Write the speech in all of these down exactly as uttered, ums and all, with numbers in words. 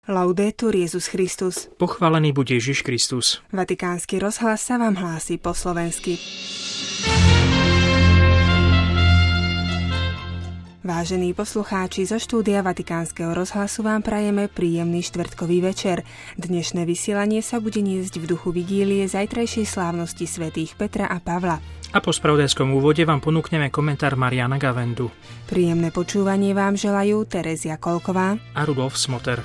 Laudetur Jesus Christus. Pochválený buď Ježiš Kristus. Vatikánsky rozhlas sa vám hlási po slovensky. Vážení poslucháči, zo štúdia Vatikánskeho rozhlasu vám prajeme príjemný štvrtkový večer. Dnešné vysielanie sa bude niesť v duchu vigílie zajtrajšej slávnosti svätých Petra a Pavla. A po spravodajskom úvode vám ponúkneme komentár Mariana Gavendu. Príjemné počúvanie vám želajú Terezia Kolková a Rudolf Smoter.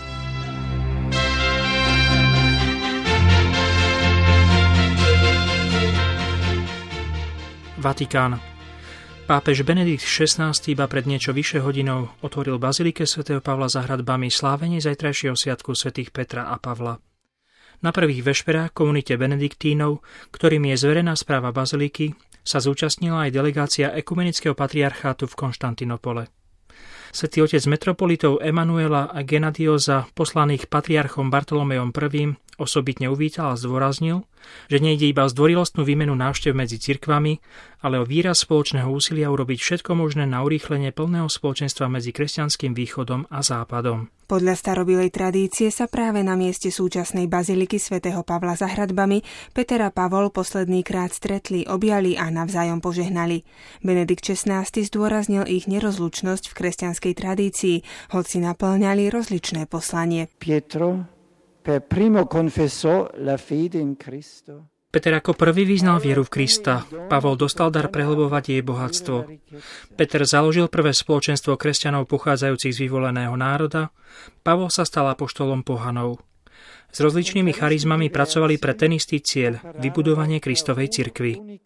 Vatikán. Pápež Benedikt šestnásty iba pred niečo vyše hodinou otvoril bazilike svätého Pavla za hradbami slávenie zajtrajšieho sviatku svätých Petra a Pavla. Na prvých vešperách komunite benediktínov, ktorým je zverená správa baziliky, sa zúčastnila aj delegácia ekumenického patriarchátu v Konštantinopole. Svätý otec metropolitov Emanuela a Genadioza, poslaných patriarchom Bartolomejom I., osobitne uvítal a zdôraznil, že nejde iba o zdvorilostnú výmenu návštev medzi cirkvami, ale o výraz spoločného úsilia urobiť všetko možné na urýchlenie plného spoločenstva medzi kresťanským východom a západom. Podľa starobilej tradície sa práve na mieste súčasnej baziliky svätého Pavla za hradbami Peter a Pavol posledný krát stretli, objali a navzájom požehnali. Benedikt šestnásty zdôraznil ich nerozlučnosť v kresťanskej tradícii, hoci naplňali rozličné poslanie. Pietro per primo confessò la fede in Cristo. Peter ako prvý vyznal vieru v Krista. Pavol dostal dar prehlbovať jej bohatstvo. Peter založil prvé spoločenstvo kresťanov pochádzajúcich z vyvoleného národa. Pavol sa stal apoštolom pohanov. S rozličnými charizmami pracovali pre ten istý cieľ, vybudovanie Kristovej cirkvi.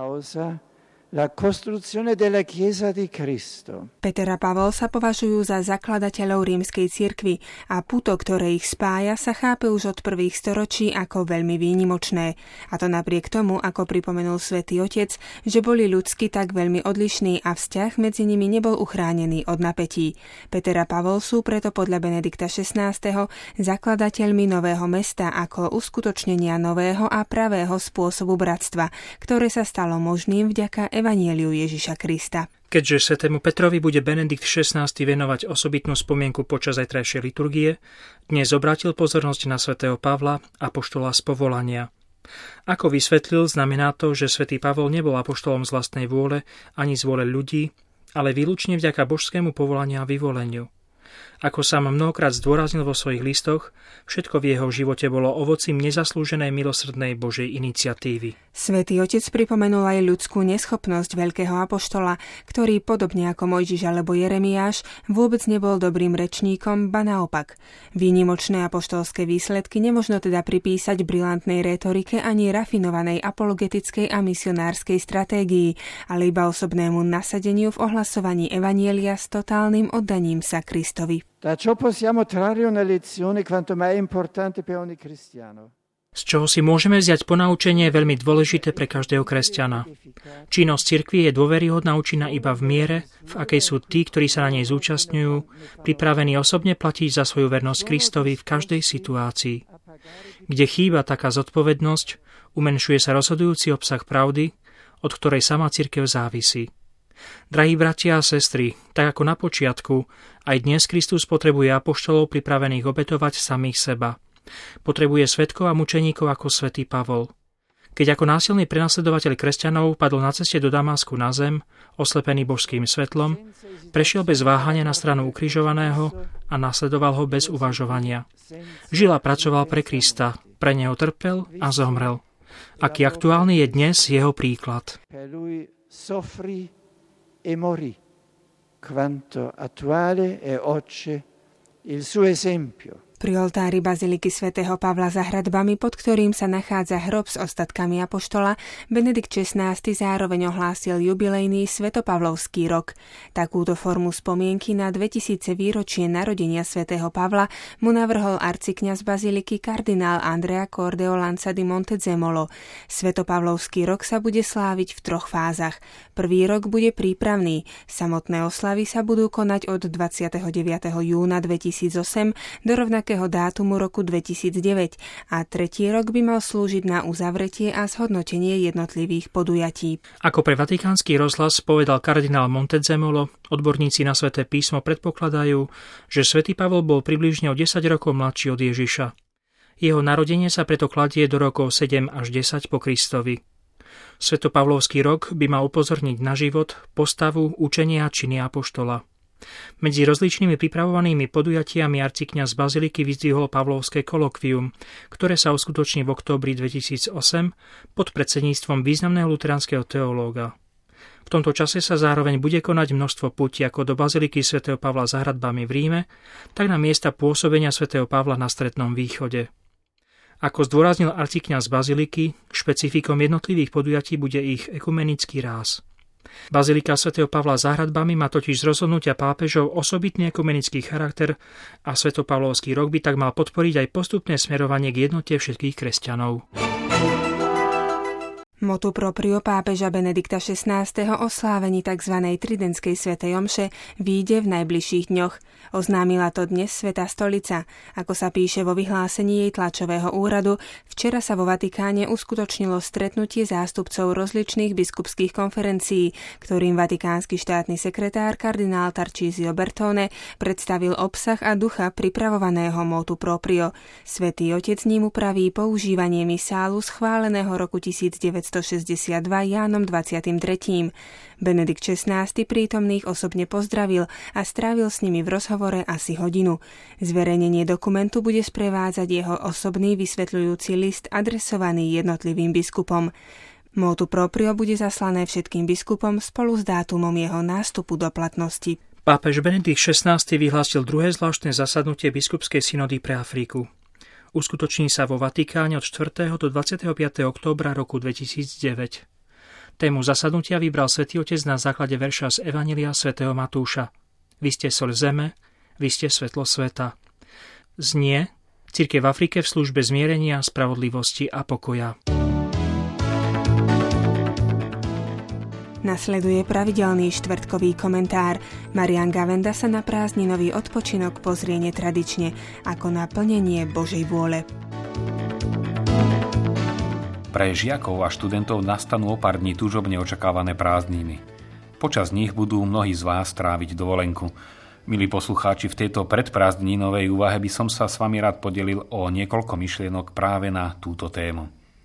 La costruzione della Chiesa di Cristo. Peter a Pavol sa považujú za zakladateľov rímskej cirkvi a puto, ktoré ich spája, sa chápe už od prvých storočí ako veľmi výnimočné. A to napriek tomu, ako pripomenul Svätý Otec, že boli ľudsky tak veľmi odlišní a vzťah medzi nimi nebol uchránený od napätí. Peter a Pavol sú preto podľa Benedikta šestnásteho zakladateľmi nového mesta ako uskutočnenia nového a pravého spôsobu bratstva, ktoré sa stalo možným vďaka Evanieliu Ježiša Krista. Keďže svätému Petrovi bude Benedikt šestnásty venovať osobitnú spomienku počas zajtrajšej liturgie, dnes obrátil pozornosť na svätého Pavla, apoštola z povolania. Ako vysvetlil, znamená to, že svätý Pavol nebol apoštolom z vlastnej vôle ani z vôle ľudí, ale výlučne vďaka božskému povolaniu a vyvoleniu. Ako sám mnohokrát zdôraznil vo svojich listoch, všetko v jeho živote bolo ovocím nezaslúženej milosrdnej Božej iniciatívy. Svätý Otec pripomenul aj ľudskú neschopnosť veľkého apoštola, ktorý podobne ako Mojžiš alebo Jeremiáš vôbec nebol dobrým rečníkom, ba naopak. Výnimočné apoštolské výsledky nemožno teda pripísať brilantnej rétorike ani rafinovanej apologetickej a misionárskej stratégii, ale iba osobnému nasadeniu v ohlasovaní evanjelia s totálnym oddaním sa Kristovi. Da ciò possiamo trarre una lezione quanto mai importante per ogni cristiano. Z čoho si môžeme vziať ponaučenie veľmi dôležité pre každého kresťana. Činnosť cirkvi je dôveryhodná účinná iba v miere, v akej sú tí, ktorí sa na nej zúčastňujú, pripravení osobne platiť za svoju vernosť Kristovi v každej situácii. Kde chýba taká zodpovednosť, umenšuje sa rozhodujúci obsah pravdy, od ktorej sama cirkev závisí. Drahí bratia a sestry, tak ako na počiatku, aj dnes Kristus potrebuje apoštolov pripravených obetovať samých seba. Potrebuje svedkov a mučeníkov ako svätý Pavol. Keď ako násilný prenasledovateľ kresťanov padol na ceste do Damasku na zem, oslepený božským svetlom, prešiel bez váhania na stranu ukrižovaného a nasledoval ho bez uvažovania. Žil a pracoval pre Krista, pre neho trpel a zomrel. Aký aktuálny je dnes jeho príklad. E morì, quanto attuale è oggi il suo esempio. Pri oltári baziliky svätého Pavla za hradbami, pod ktorým sa nachádza hrob s ostatkami apoštola, Benedikt šestnásty zároveň ohlásil jubilejný svätopavlovský rok. Takúto formu spomienky na dvetisíce výročie narodenia svätého Pavla mu navrhol arcikňaz baziliky kardinál Andrea Cordeolanza di Montezemolo. Svätopavlovský rok sa bude sláviť v troch fázach. Prvý rok bude prípravný. Samotné oslavy sa budú konať od dvadsiateho deviateho júna dvetisícosem do rovnakého historického dátumu roku dvetisícdeväť a tretí rok by mal slúžiť na uzavretie a zhodnotenie jednotlivých podujatí. Ako pre Vatikánsky rozhlas povedal kardinál Montezemolo, odborníci na Sväté písmo predpokladajú, že svätý Pavol bol približne o desať rokov mladší od Ježiša. Jeho narodenie sa preto kladie do rokov sedem až desať po Kristovi. Svätopavlovský rok by mal upozorniť na život, postavu, učenie a činy apoštola. Medzi rozličnými pripravovanými podujatiami arcikňaz Baziliky vyzdvihol Pavlovské kolokvium, ktoré sa uskutoční v októbri dvetisícosem pod predsedníctvom významného luteránskeho teológa. V tomto čase sa zároveň bude konať množstvo púti ako do Baziliky svätého Pavla za hradbami v Ríme, tak na miesta pôsobenia svätého Pavla na Strednom východe. Ako zdôraznil arcikňaz Baziliky, špecifikom jednotlivých podujatí bude ich ekumenický ráz. Bazilika svätého Pavla za hradbami má totiž z rozhodnutia pápežov osobitný ekumenický charakter a svätopavlovský rok by tak mal podporiť aj postupné smerovanie k jednote všetkých kresťanov. Motu proprio pápeža Benedikta šestnásteho o slávení tzv. Tridentskej svätej omše vyjde v najbližších dňoch. Oznámila to dnes Svätá stolica. Ako sa píše vo vyhlásení jej tlačového úradu, včera sa vo Vatikáne uskutočnilo stretnutie zástupcov rozličných biskupských konferencií, ktorým vatikánsky štátny sekretár kardinál Tarcísio Bertone predstavil obsah a ducha pripravovaného motu proprio. Svätý Otec ním upraví používanie misálu schváleného roku devätnásťstošesťdesiatdva Jánom dvadsiatym tretím Benedikt šestnásty prítomných osobne pozdravil a strávil s nimi v rozhovore asi hodinu. Zverejnenie dokumentu bude sprevádzať jeho osobný vysvetľujúci list adresovaný jednotlivým biskupom. Motu proprio bude zaslané všetkým biskupom spolu s dátumom jeho nástupu do platnosti. Pápež Benedikt šestnásty vyhlásil druhé zvláštne zasadnutie biskupskej synody pre Afriku. Uskutoční sa vo Vatikáne od štvrtého do dvadsiateho piateho októbra roku dvetisícdeväť. Tému zasadnutia vybral Svätý Otec na základe verša z Evanjelia svätého Matúša. Vy ste soľ zeme, vy ste svetlo sveta. Znie Cirkev v Afrike v službe zmierenia, spravodlivosti a pokoja. Nasleduje pravidelný štvrtkový komentár. Marián Gavenda sa na prázdninový odpočinok pozrie netradične, ako na plnenie Božej vôle. Pre žiakov a študentov nastanú o pár dní túžobne očakávané prázdniny. Počas nich budú mnohí z vás tráviť dovolenku. Milí poslucháči, v tejto predprázdninovej úvahe by som sa s vami rád podelil o niekoľko myšlienok práve na túto tému.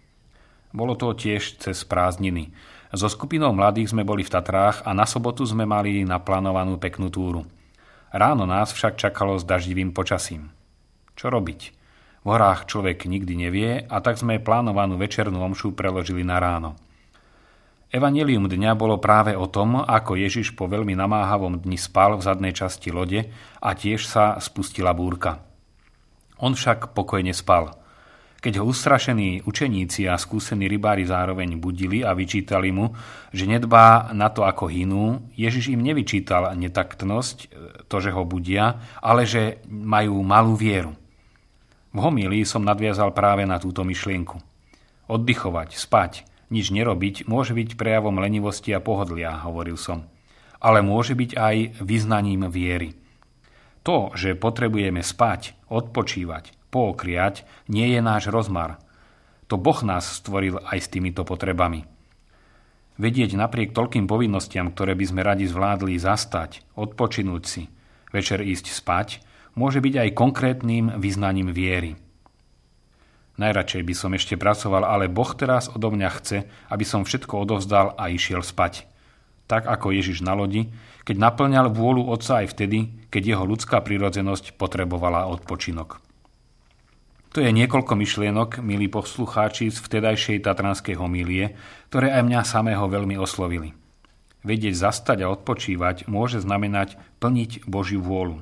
Bolo to tiež cez prázdniny. So skupinou mladých sme boli v Tatrách a na sobotu sme mali naplánovanú peknú túru. Ráno nás však čakalo s daždivým počasím. Čo robiť? V horách človek nikdy nevie a tak sme plánovanú večernú omšu preložili na ráno. Evanjelium dňa bolo práve o tom, ako Ježiš po veľmi namáhavom dni spal v zadnej časti lode a tiež sa spustila búrka. On však pokojne spal. Keď ho ustrašení učeníci a skúsení rybári zároveň budili a vyčítali mu, že nedbá na to, ako hynú, Ježiš im nevyčítal netaktnosť, to, že ho budia, ale že majú malú vieru. V homílii som nadviazal práve na túto myšlienku. Oddychovať, spať, nič nerobiť môže byť prejavom lenivosti a pohodlia, hovoril som. Ale môže byť aj vyznaním viery. To, že potrebujeme spať, odpočívať, pookriať, nie je náš rozmar. To Boh nás stvoril aj s týmito potrebami. Vedieť napriek toľkým povinnostiam, ktoré by sme radi zvládli zastať, odpočinúť si, večer ísť spať, môže byť aj konkrétnym vyznaním viery. Najradšej by som ešte pracoval, ale Boh teraz odo mňa chce, aby som všetko odovzdal a išiel spať. Tak ako Ježiš na lodi, keď naplňal vôľu Otca aj vtedy, keď jeho ľudská prirodzenosť potrebovala odpočinok. To je niekoľko myšlienok, milí poslucháči, z vtedajšej tatranskej homílie, ktoré aj mňa samého veľmi oslovili. Vedieť zastať a odpočívať môže znamenať plniť Božiu vôľu.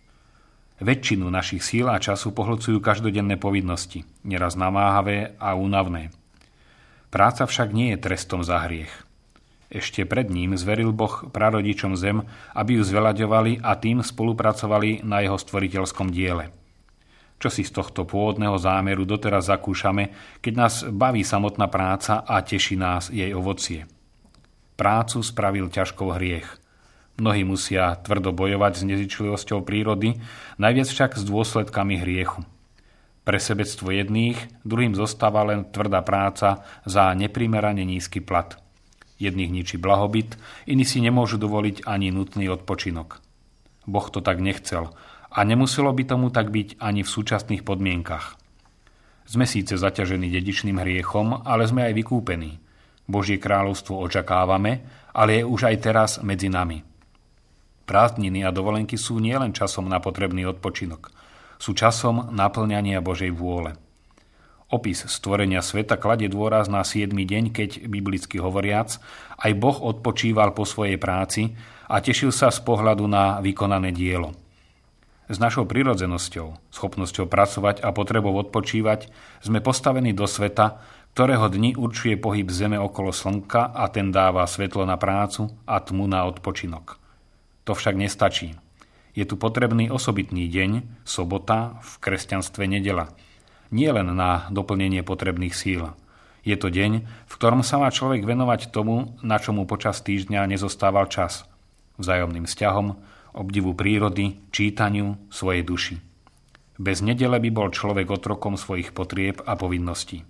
Väčšinu našich síl a času pohľcujú každodenné povinnosti, neraz namáhavé a únavné. Práca však nie je trestom za hriech. Ešte pred ním zveril Boh prarodičom zem, aby ju zveľaďovali a tým spolupracovali na jeho stvoriteľskom diele. Čo si z tohto pôvodného zámeru doteraz zakúšame, keď nás baví samotná práca a teší nás jej ovocie. Prácu spravil ťažkou hriech. Mnohí musia tvrdo bojovať s nezičlivosťou prírody, najviac však s dôsledkami hriechu. Pre sebectvo jedných, druhým zostáva len tvrdá práca za neprimerane nízky plat. Jedných ničí blahobyt, iní si nemôžu dovoliť ani nutný odpočinok. Boh to tak nechcel a nemuselo by tomu tak byť ani v súčasných podmienkach. Sme síce zaťažení dedičným hriechom, ale sme aj vykúpení. Božie kráľovstvo očakávame, ale je už aj teraz medzi nami. Prázdniny a dovolenky sú nielen časom na potrebný odpočinok. Sú časom naplňania Božej vôle. Opis stvorenia sveta kladie dôraz na siedmy deň, keď, biblicky hovoriac, aj Boh odpočíval po svojej práci a tešil sa z pohľadu na vykonané dielo. S našou prirodzenosťou, schopnosťou pracovať a potrebou odpočívať sme postavení do sveta, ktorého dni určuje pohyb zeme okolo slnka a ten dáva svetlo na prácu a tmu na odpočinok. To však nestačí. Je tu potrebný osobitný deň, sobota, v kresťanstve nedeľa. Nie len na doplnenie potrebných síl. Je to deň, v ktorom sa má človek venovať tomu, na čo mu počas týždňa nezostával čas. Vzájomným vzťahom, obdivu prírody, čítaniu, svojej duši. Bez nedele by bol človek otrokom svojich potrieb a povinností.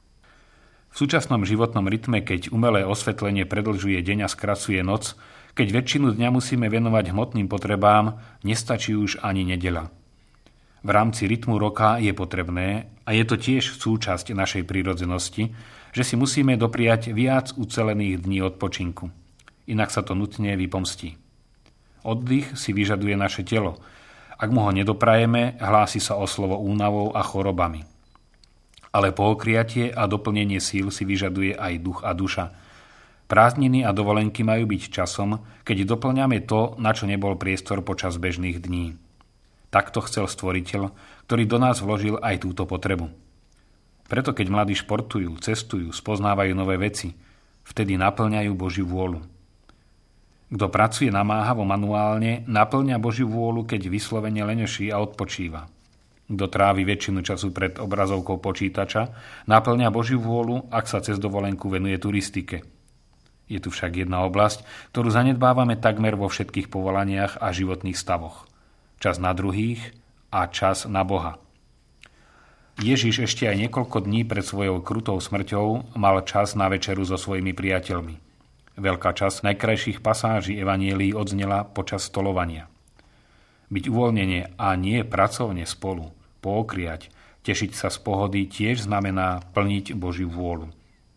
V súčasnom životnom rytme, keď umelé osvetlenie predlžuje deň a skracuje noc, keď väčšinu dňa musíme venovať hmotným potrebám, nestačí už ani nedeľa. V rámci rytmu roka je potrebné, a je to tiež súčasť našej prírodzenosti, že si musíme dopriať viac ucelených dní odpočinku. Inak sa to nutne vypomstí. Oddych si vyžaduje naše telo. Ak mu ho nedoprajeme, hlási sa o slovo únavou a chorobami. Ale pookriatie a doplnenie síl si vyžaduje aj duch a duša. Prázdniny a dovolenky majú byť časom, keď doplňame to, na čo nebol priestor počas bežných dní. Takto chcel Stvoriteľ, ktorý do nás vložil aj túto potrebu. Preto keď mladí športujú, cestujú, spoznávajú nové veci, vtedy naplňajú Božiu vôľu. Kto pracuje namáhavo manuálne, naplňa Božiu vôľu, keď vyslovene leňoší a odpočíva. Kto trávi väčšinu času pred obrazovkou počítača, naplňa Božiu vôľu, ak sa cez dovolenku venuje turistike. Je tu však jedna oblasť, ktorú zanedbávame takmer vo všetkých povolaniach a životných stavoch. Čas na druhých a čas na Boha. Ježiš ešte aj niekoľko dní pred svojou krutou smrťou mal čas na večeru so svojimi priateľmi. Veľká časť najkrajších pasáží evanielií odznela počas stolovania. Byť uvoľnenie a nie pracovne spolu, pookriať, tešiť sa z pohody tiež znamená plniť Božiu vôľu.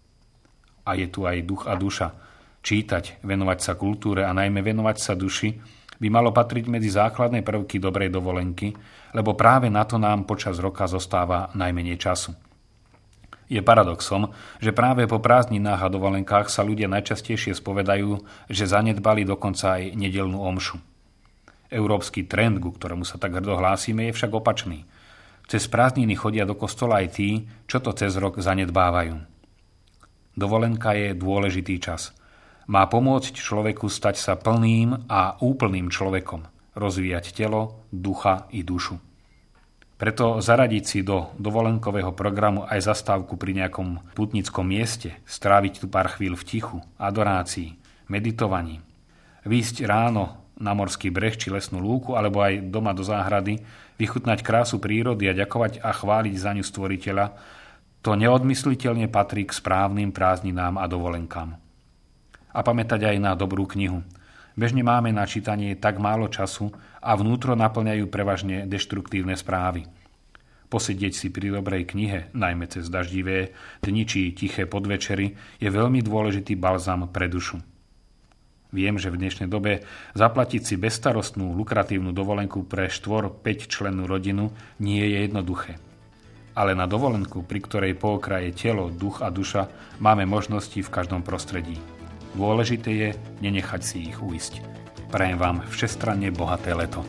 A je tu aj duch a duša. Čítať, venovať sa kultúre a najmä venovať sa duši by malo patriť medzi základné prvky dobrej dovolenky, lebo práve na to nám počas roka zostáva najmenej času. Je paradoxom, že práve po prázdninách a dovolenkách sa ľudia najčastejšie spovedajú, že zanedbali dokonca aj nedeľnú omšu. Európsky trend, ku ktorému sa tak hrdo hlásime, je však opačný. Cez prázdniny chodia do kostola aj tí, čo to cez rok zanedbávajú. Dovolenka je dôležitý čas. Má pomôcť človeku stať sa plným a úplným človekom, rozvíjať telo, ducha i dušu. Preto zaradiť si do dovolenkového programu aj zastávku pri nejakom putnickom mieste, stráviť tu pár chvíľ v tichu, adorácii, meditovaní, výjsť ráno na morský breh či lesnú lúku alebo aj doma do záhrady, vychutnať krásu prírody a ďakovať a chváliť za ňu Stvoriteľa, to neodmysliteľne patrí k správnym prázdninám a dovolenkám. A pamätať aj na dobrú knihu. Bežne máme na čítanie tak málo času a vnútro naplňajú prevažne deštruktívne správy. Posedieť si pri dobrej knihe, najmä cez daždivé dni či tiché podvečery, je veľmi dôležitý balzam pre dušu. Viem, že v dnešnej dobe zaplatiť si bezstarostnú, lukratívnu dovolenku pre štvor päť člennú rodinu nie je jednoduché. Ale na dovolenku, pri ktorej pookraje telo, duch a duša, máme možnosti v každom prostredí. Dôležité je nenechať si ich uísť. Prajem vám všestranne bohaté leto.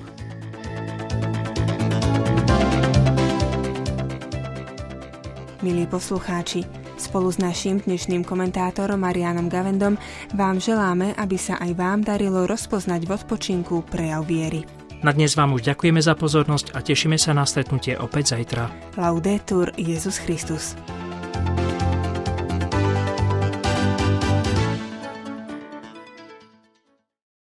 Milí poslucháči, spolu s naším dnešným komentátorom Marianom Gavendom vám želáme, aby sa aj vám darilo rozpoznať v odpočinku prejav viery. Na dnes vám už ďakujeme za pozornosť a tešíme sa na stretnutie opäť zajtra. Laudetur Jesus Christus.